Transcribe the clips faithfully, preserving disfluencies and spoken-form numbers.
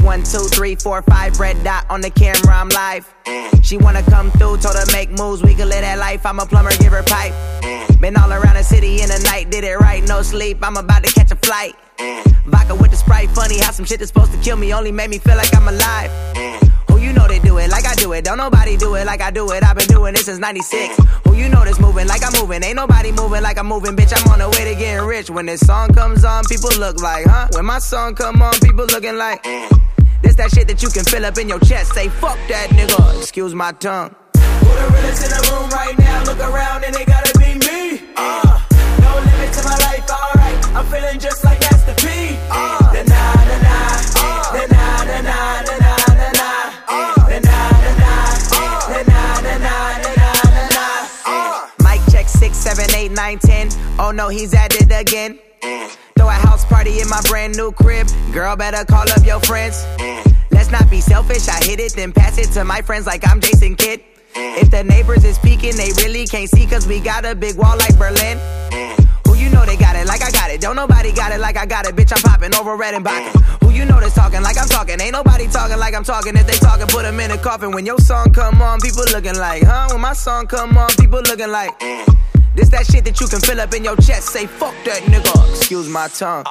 one, two, three, four, five, red dot on the camera, I'm live. She wanna come through, told her make moves, we can live that life. I'm a plumber, give her pipe. Been all around the city in the night, did it right, no sleep. I'm about to catch a flight. Vodka with the Sprite, funny how some shit that's supposed to kill me only made me feel like I'm alive. Who you know they do it like I do it, don't nobody do it like I do it. I've been doing this since ninety-six. Who you know that's moving like I'm moving, ain't nobody moving like I'm moving. Bitch, I'm on the way to getting rich. When this song comes on, people look like, huh? When my song come on, people looking like, this that shit that you can fill up in your chest. Say fuck that nigga, excuse my tongue. Who the realest in the room right now? Look around and they gotta be me. Uh, no limit to my life, alright. I'm feeling just like Master P. Uh, the na na na, uh, the na na na na na na na, uh, the na na na, uh, the na na na na na na. Uh. Mic check six, seven, eight, nine, ten. Oh no, he's at it again. Throw a house party in my brand new crib. Girl, better call up your friends. Let's not be selfish. I hit it, then pass it to my friends like I'm Jason Kidd. If the neighbors is peeking, they really can't see, cause we got a big wall like Berlin. Who you know they got it like I got it, don't nobody got it like I got it. Bitch, I'm popping over red and Bakken. Who you know that's talking like I'm talking, ain't nobody talking like I'm talking. If they talking, put them in a coffin. When your song come on, people looking like, huh? When my song come on, people looking like, this that shit that you can fill up in your chest. Say fuck that nigga, excuse my tongue.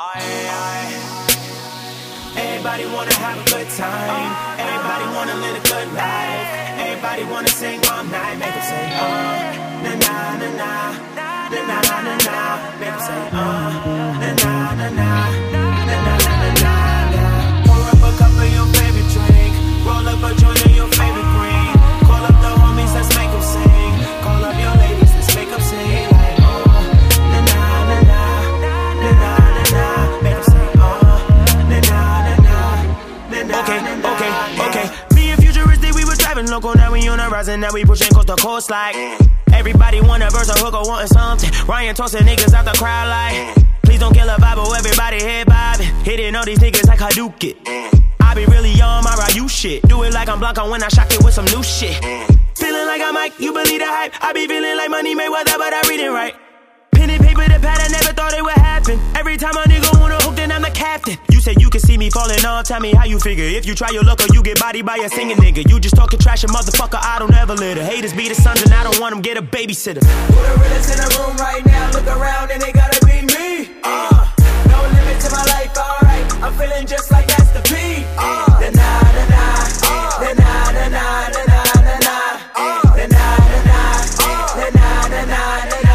Everybody wanna have a good time. Everybody wanna live a good life. Everybody wanna sing all night. Make them say, oh, na na na na, na na na na na. Make them say, oh, na na na na, na na na na na. Pour up a cup of your favorite drink. Roll up a joint of your favorite green. Call up the homies, let's make them sing. Call up your ladies, let's make them sing. Like, oh, na na na na, na na na na. Make them say, oh, na na na na. Okay, okay, okay. Me and Futuristic, we were driving local. Now we on a rise and now we pushing coast to coast like. Everybody want a verse, a hook or wanting something. Ryan tossing niggas out the crowd like. Please don't kill a vibe, but everybody head vibing. Hitting all these niggas like Hadouken. I be really on my Ryu shit. Do it like I'm Blanco when I shock it with some new shit. Feeling like I'm Mike, you believe the hype. I be feeling like Money Mayweather, but I read it right. Pen and paper, the pad, I never thought it would happen. Every time a nigga wanna hook, then I'm the captain. You said you can see me falling off, tell me how you figure. If you try your luck or you get bodied by a singing nigga. You just talking trash, a motherfucker, I don't ever litter. Haters be the sons and I don't want them, get a babysitter. Who the realest in the room right now? Look around and they gotta be me. Uh, no limit to my life, alright. I'm feeling just like Master P. Uh, the na na na, uh, the na na na na na na na, uh, the na na na, uh, the na na na na na.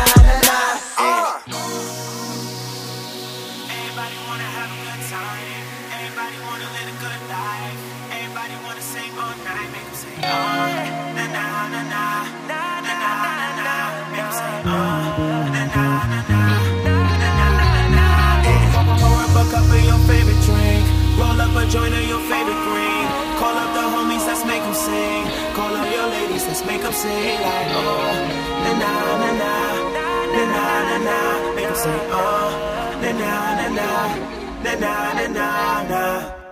Everybody wanna have a good time. Everybody wanna live a good life. Everybody wanna sing all night. Make them say, oh, na na na na, na na na na na. Make them say, oh, na na na na, na na na na na. Pour up a cup of your favorite drink. Roll up a joint of your favorite green. Call up the homies, let's make them sing. Call up your ladies, let's make them sing. Like, oh, na na na na, na na na na. Make them say, oh, na na na na, na na na na na.